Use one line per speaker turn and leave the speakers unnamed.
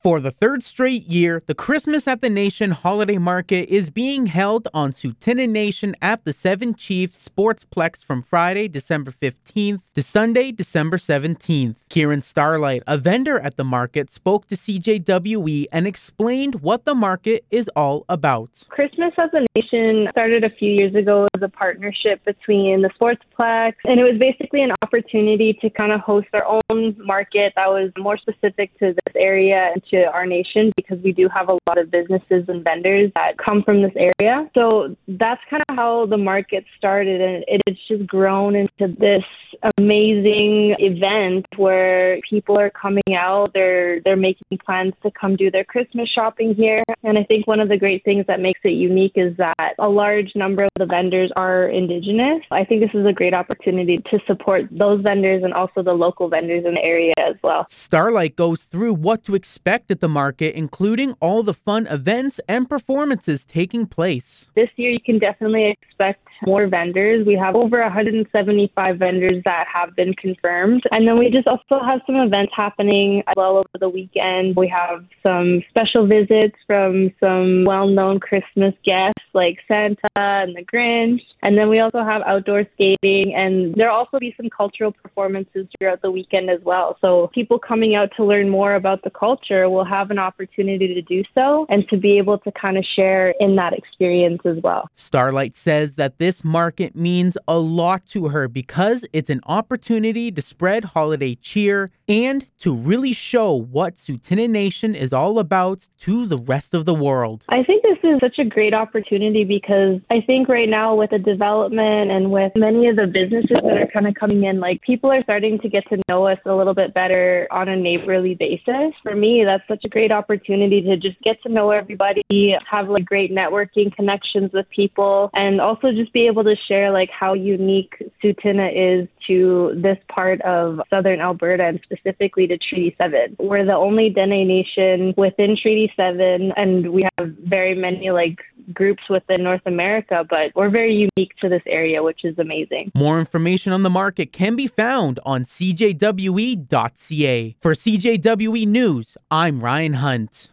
For the third straight year, the Christmas at the Nation holiday market is being held on Tsuut'ina Nation at the Seven Chiefs Sportsplex from Friday, December 15th to Sunday, December 17th. Kieran Starlight, a vendor at the market, spoke to CJWE and explained what the market is all about.
Christmas at the Nation started a few years ago as a partnership between the Sportsplex, and it was basically an opportunity to kind of host our own market that was more specific to this area and to our nation, because we do have a lot of businesses and vendors that come from this area. So that's kind of how the market started, and it's just grown into this amazing event where people are coming out, they're making plans to come do their Christmas shopping here. And I think one of the great things that makes it unique is that a large number of the vendors are Indigenous. I think this is a great opportunity to support those vendors and also the local vendors in the area as well.
Starlight goes through what to expect at the market, including all the fun events and performances taking place.
This year you can definitely expect more vendors. We have over 175 vendors that have been confirmed. And then we just also have some events happening as well over the weekend. We have some special visits from some well-known Christmas guests like Santa and the Grinch. And then we also have outdoor skating, and there'll also be some cultural performances throughout the weekend as well. So people coming out to learn more about the culture will have an opportunity to do so and to be able to kind of share in that experience as well.
Starlight says that this market means a lot to her because it's an opportunity to spread holiday cheer and to really show what Tsuut'ina Nation is all about to the rest of the world.
I think this is such a great opportunity because I think right now with the development and with many of the businesses that are kind of coming in, like people are starting to get to know us a little bit better on a neighborly basis. For me, that's such a great opportunity to just get to know everybody, have like great networking connections with people, and also just be able to share like how unique Tsuut'ina is to this part of southern Alberta and specifically to Treaty 7. We're the only Dene Nation within Treaty 7, and we have very many like groups within North America, but we're very unique to this area, which is amazing.
More information on the market can be found on cjwe.ca. For CJWE News, I'm Ryan Hunt.